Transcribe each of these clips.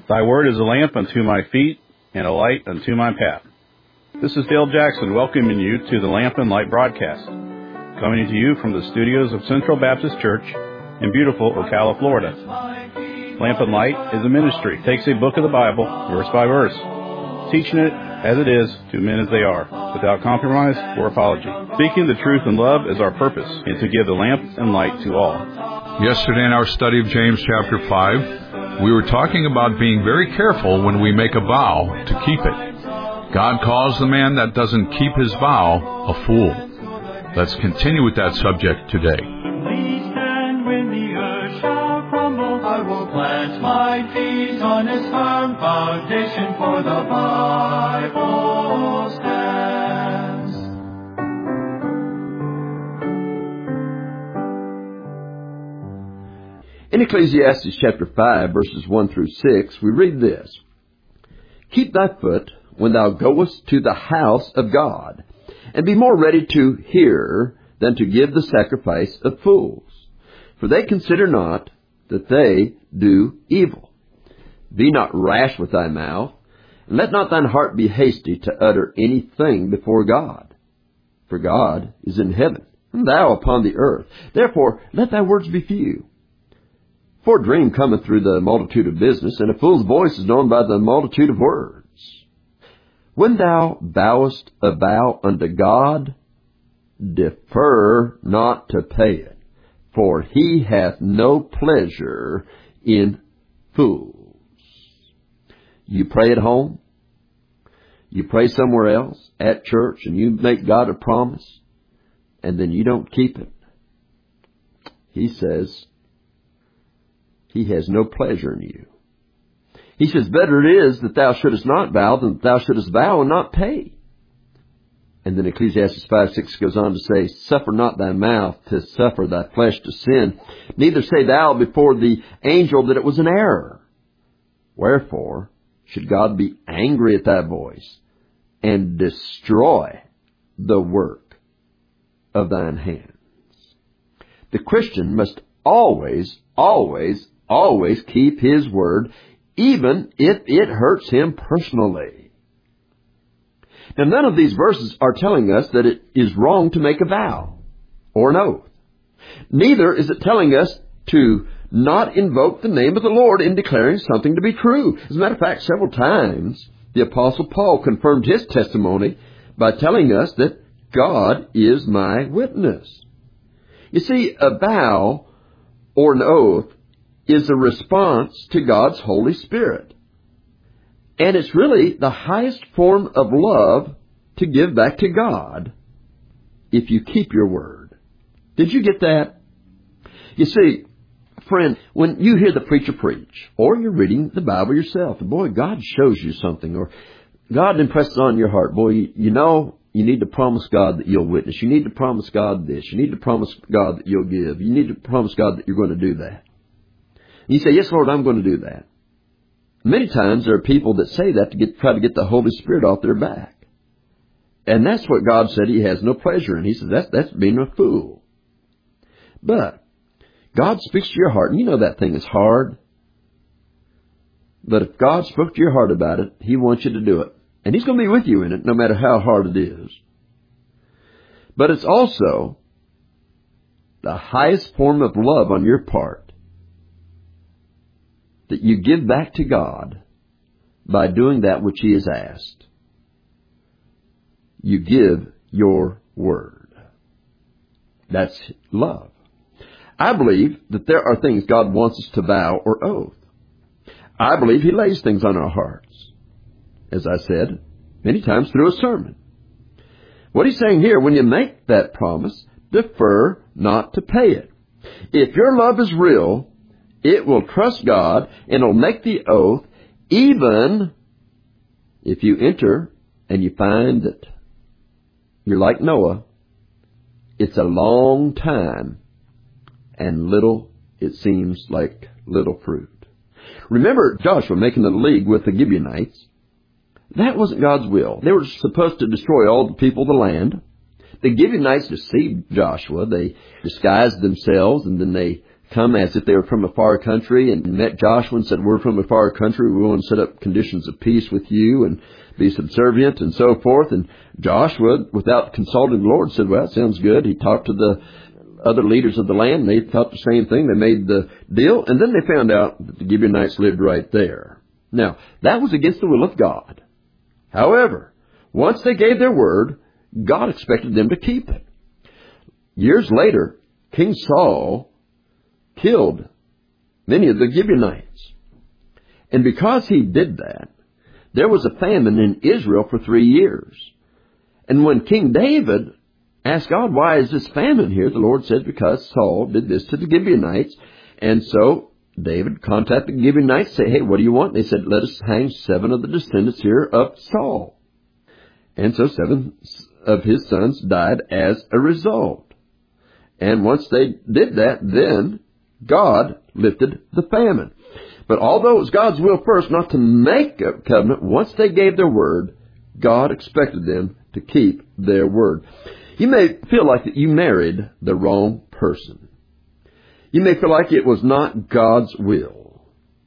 Thy word is a lamp unto my feet and a light unto my path. This is Dale Jackson welcoming you to the Lamp and Light broadcast, coming to you from the studios of Central Baptist Church in beautiful Ocala, Florida. Lamp and Light is a ministry. It takes a book of the Bible, verse by verse, teaching it as it is to men as they are, without compromise or apology. Speaking the truth in love is our purpose, and to give the lamp and light to all. Yesterday in our study of James chapter 5, we were talking about being very careful when we make a vow to keep it. God calls the man that doesn't keep his vow a fool. Let's continue with that subject today. Please stand when the earth shall crumble. I will plant my feet on its firm foundation, for the Bible stands. In Ecclesiastes chapter 5, verses 1 through 6, we read this: Keep thy foot when thou goest to the house of God, and be more ready to hear than to give the sacrifice of fools. For they consider not that they do evil. Be not rash with thy mouth, and let not thine heart be hasty to utter anything before God. For God is in heaven, and thou upon the earth. Therefore let thy words be few. For a dream cometh through the multitude of business, and a fool's voice is known by the multitude of words. When thou vowest a vow unto God, defer not to pay it, for he hath no pleasure in fools. You pray at home, you pray somewhere else, at church, and you make God a promise, and then you don't keep it. He says he has no pleasure in you. He says, better it is that thou shouldest not vow than that thou shouldest vow and not pay. And then Ecclesiastes 5:6 goes on to say, Suffer not thy mouth to suffer thy flesh to sin, neither say thou before the angel that it was an error. Wherefore should God be angry at thy voice, and destroy the work of thine hands? The Christian must always keep his word, even if it hurts him personally. Now, none of these verses are telling us that it is wrong to make a vow or an oath. Neither is it telling us to not invoke the name of the Lord in declaring something to be true. As a matter of fact, several times the Apostle Paul confirmed his testimony by telling us that God is my witness. You see, a vow or an oath is a response to God's Holy Spirit. And it's really the highest form of love to give back to God if you keep your word. Did you get that? You see, friend, when you hear the preacher preach, or you're reading the Bible yourself, and boy, God shows you something, or God impresses on your heart, boy, you know, you need to promise God that you'll witness. You need to promise God this. You need to promise God that you'll give. You need to promise God that you're going to do that. You say, yes, Lord, I'm going to do that. Many times there are people that say that to try to get the Holy Spirit off their back. And that's what God said he has no pleasure in. He says that's being a fool. But God speaks to your heart, and you know that thing is hard. But if God spoke to your heart about it, he wants you to do it. And he's going to be with you in it, no matter how hard it is. But it's also the highest form of love on your part that you give back to God by doing that which he has asked. You give your word. That's love. I believe that there are things God wants us to vow or oath. I believe he lays things on our hearts, as I said, many times through a sermon. What he's saying here, when you make that promise, defer not to pay it. If your love is real, it will trust God, and it'll make the oath, even if you enter and you find that you're like Noah. It's a long time, and it seems like little fruit. Remember Joshua making the league with the Gibeonites. That wasn't God's will. They were supposed to destroy all the people of the land. The Gibeonites deceived Joshua. They disguised themselves, and then they come as if they were from a far country and met Joshua and said, we're from a far country, we want to set up conditions of peace with you and be subservient and so forth. And Joshua, without consulting the Lord, said, well, that sounds good. He talked to the other leaders of the land. They thought the same thing. They made the deal. And then they found out that the Gibeonites lived right there. Now, that was against the will of God. However, once they gave their word, God expected them to keep it. Years later, King Saul killed many of the Gibeonites. And because he did that, there was a famine in Israel for 3 years. And when King David asked God, why is this famine here? The Lord said, because Saul did this to the Gibeonites. And so David contacted the Gibeonites, say, hey, what do you want? They said, let us hang 7 of the descendants here of Saul. And so 7 of his sons died as a result. And once they did that, then God lifted the famine. But although it was God's will first not to make a covenant, once they gave their word, God expected them to keep their word. You may feel like that you married the wrong person. You may feel like it was not God's will.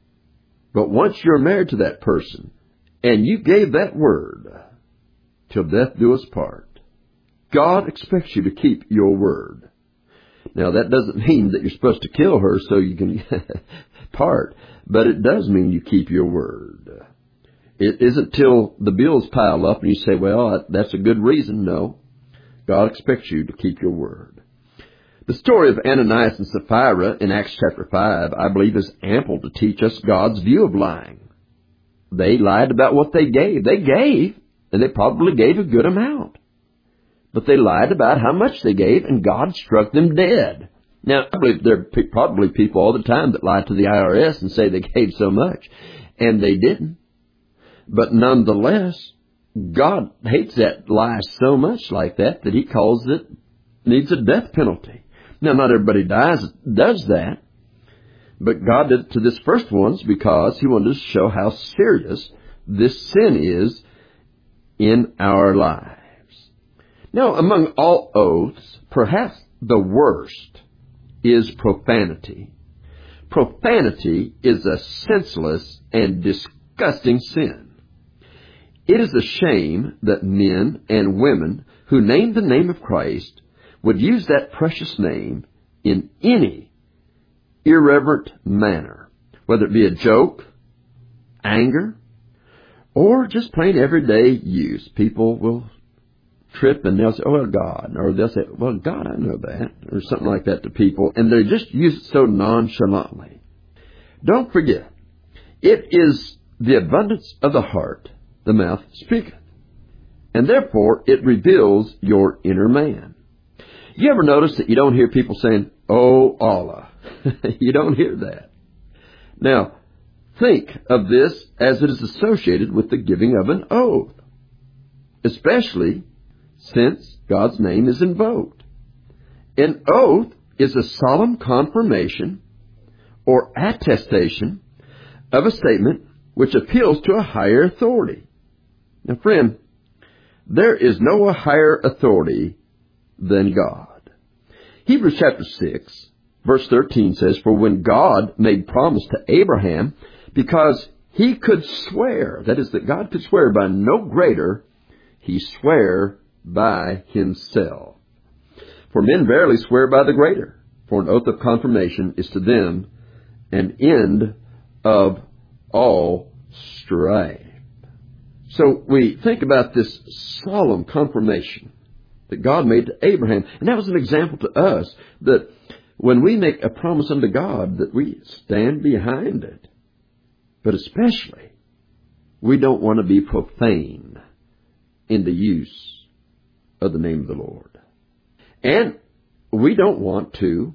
But once you're married to that person, and you gave that word, till death do us part, God expects you to keep your word. Now, that doesn't mean that you're supposed to kill her so you can part, but it does mean you keep your word. It isn't till the bills pile up and you say, well, that's a good reason. No, God expects you to keep your word. The story of Ananias and Sapphira in Acts chapter 5, I believe, is ample to teach us God's view of lying. They lied about what they gave. They gave, and they probably gave a good amount. But they lied about how much they gave, and God struck them dead. Now, I believe there are probably people all the time that lie to the IRS and say they gave so much, and they didn't. But nonetheless, God hates that lie so much like that He calls it, needs a death penalty. Now, not everybody does that, but God did it to this first ones because He wanted to show how serious this sin is in our lives. Now, among all oaths, perhaps the worst is profanity. Profanity is a senseless and disgusting sin. It is a shame that men and women who name the name of Christ would use that precious name in any irreverent manner, whether it be a joke, anger, or just plain everyday use. People will trip and they'll say, oh, well, God, or they'll say, well, God, I know that, or something like that to people, and they just use it so nonchalantly. Don't forget, it is the abundance of the heart the mouth speaketh, and therefore it reveals your inner man. You ever notice that you don't hear people saying, oh, Allah? You don't hear that. Now, think of this as it is associated with the giving of an oath, especially since God's name is invoked. An oath is a solemn confirmation or attestation of a statement which appeals to a higher authority. Now, friend, there is no higher authority than God. Hebrews chapter 6, verse 13 says, for when God made promise to Abraham, because he could swear, that is, that God could swear by no greater, he sware by himself. For men verily swear by the greater, for an oath of confirmation is to them an end of all strife. So we think about this solemn confirmation that God made to Abraham. And that was an example to us that when we make a promise unto God, that we stand behind it. But especially, we don't want to be profane in the use of the name of the Lord. And we don't want to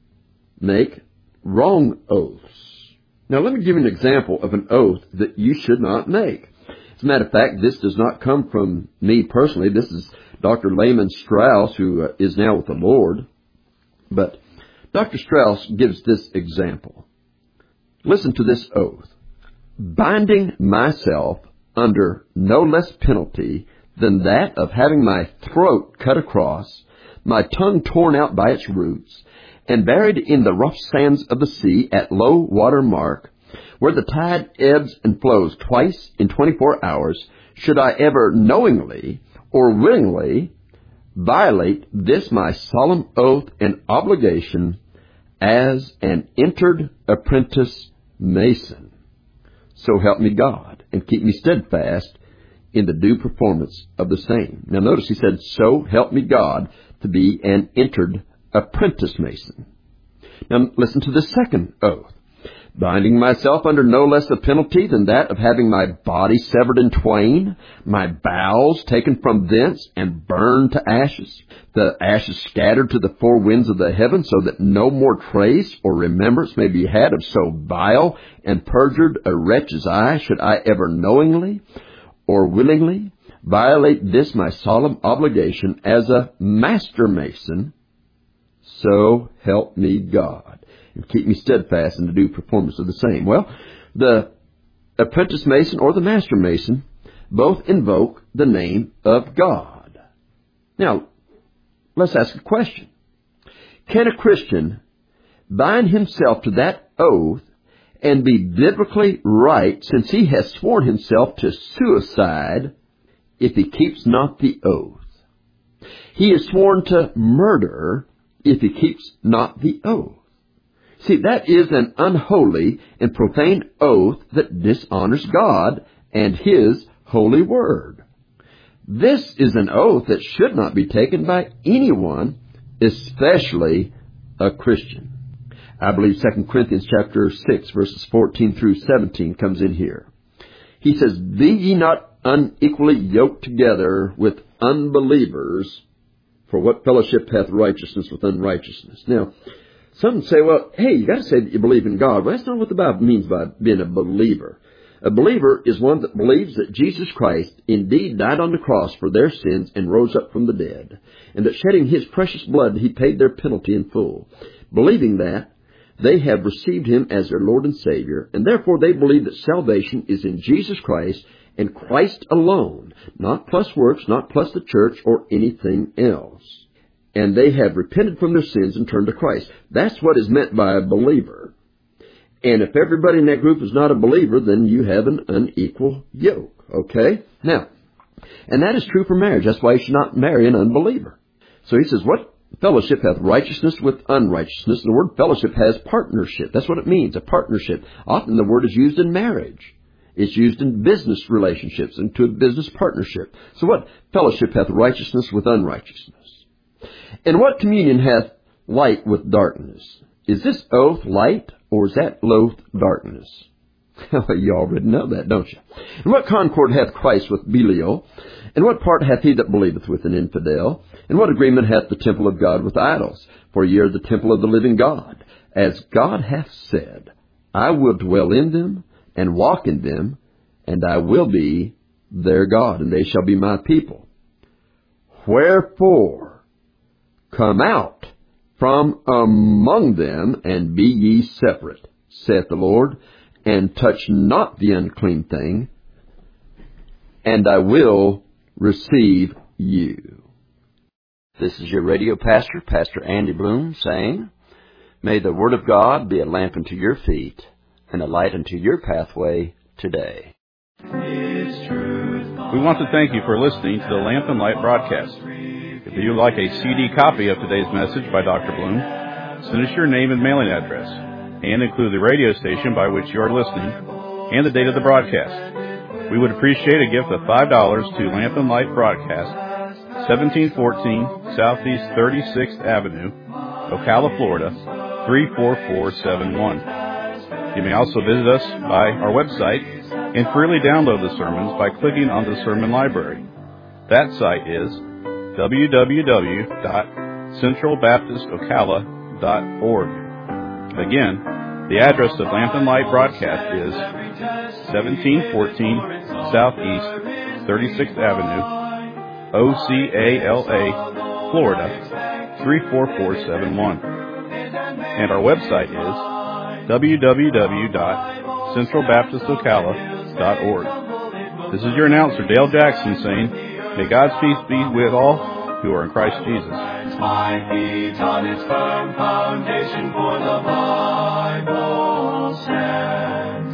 make wrong oaths. Now, let me give you an example of an oath that you should not make. As a matter of fact, this does not come from me personally. This is Dr. Lehman Strauss, who is now with the Lord. But Dr. Strauss gives this example. Listen to this oath. Binding myself under no less penalty than that of having my throat cut across, my tongue torn out by its roots, and buried in the rough sands of the sea at low water mark, where the tide ebbs and flows twice in 24 hours, should I ever knowingly or willingly violate this my solemn oath and obligation as an entered apprentice mason. So help me God, and keep me steadfast in the due performance of the same. Now notice he said, so help me God, to be an entered apprentice mason. Now listen to the second oath. Binding myself under no less a penalty than that of having my body severed in twain, my bowels taken from thence and burned to ashes, the ashes scattered to the four winds of the heaven, so that no more trace or remembrance may be had of so vile and perjured a wretch as I, should I ever knowingly or willingly violate this my solemn obligation as a master mason. So help me God, and keep me steadfast in the due performance of the same. Well, the apprentice mason or the master mason both invoke the name of God. Now, let's ask a question. Can a Christian bind himself to that oath and be biblically right, since he has sworn himself to suicide, if he keeps not the oath? He is sworn to murder if he keeps not the oath. See, that is an unholy and profane oath that dishonors God and His holy word. This is an oath that should not be taken by anyone, especially a Christian. I believe 2 Corinthians chapter 6, verses 14 through 17 comes in here. He says, be ye not unequally yoked together with unbelievers, for what fellowship hath righteousness with unrighteousness? Now, some say, well, hey, you got to say that you believe in God. Well, that's not what the Bible means by being a believer. A believer is one that believes that Jesus Christ indeed died on the cross for their sins and rose up from the dead, and that shedding His precious blood, He paid their penalty in full. Believing that, they have received Him as their Lord and Savior, and therefore they believe that salvation is in Jesus Christ and Christ alone, not plus works, not plus the church or anything else. And they have repented from their sins and turned to Christ. That's what is meant by a believer. And if everybody in that group is not a believer, then you have an unequal yoke. Okay? Now, and that is true for marriage. That's why you should not marry an unbeliever. So he says, what fellowship hath righteousness with unrighteousness? The word fellowship has partnership. That's what it means, a partnership. Often the word is used in marriage. It's used in business relationships, into a business partnership. So what fellowship hath righteousness with unrighteousness? And what communion hath light with darkness? Is this oath light, or is that loath darkness? You already know that, don't you? And what concord hath Christ with Belial? And what part hath he that believeth with an infidel? And what agreement hath the temple of God with idols? For ye are the temple of the living God. As God hath said, I will dwell in them, and walk in them, and I will be their God, and they shall be my people. Wherefore, come out from among them, and be ye separate, saith the Lord, and touch not the unclean thing, and I will receive you. This is your radio pastor, Pastor Andy Bloom, saying, may the Word of God be a lamp unto your feet, and a light unto your pathway today. We want to thank you for listening to the Lamp and Light broadcast. If you would like a CD copy of today's message by Dr. Bloom, send us your name and mailing address, and include the radio station by which you are listening, and the date of the broadcast. We would appreciate a gift of $5 to Lamp and Light Broadcast, 1714 Southeast 36th Avenue, Ocala, Florida, 34471. You may also visit us by our website and freely download the sermons by clicking on the sermon library. That site is www.centralbaptistocala.org. Again, the address of Lamp and Light Broadcast is 1714 Southeast 36th Avenue, Ocala, Florida, 34471. And our website is www.centralbaptistocala.org. This is your announcer, Dale Jackson, saying, may God's peace be with all, who are in Christ Jesus. My feet on its firm foundation, for the Bible stands.